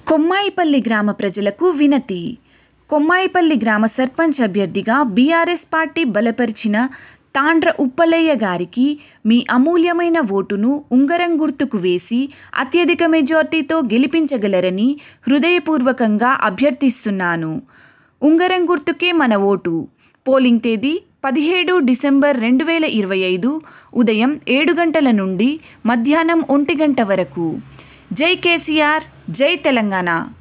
కొమ్మాయిపల్లి గ్రామ ప్రజలకు వినతి. కొమ్మాయిపల్లి గ్రామ సర్పంచ్ అభ్యర్థిగా బీఆర్ఎస్ పార్టీ బలపరిచిన తాండ్ర ఉప్పలయ్య గారికి మీ అమూల్యమైన ఓటును ఉంగరం గుర్తుకు వేసి అత్యధిక మెజార్టీతో గెలిపించగలరని హృదయపూర్వకంగా అభ్యర్థిస్తున్నాను. ఉంగరం గుర్తుకే మన ఓటు. పోలింగ్ తేదీ 17 డిసెంబర్ 2025 ఉదయం 7 గంటల నుండి మధ్యాహ్నం 1 గంట వరకు. జై కేసీఆర్, జై తెలంగాణ.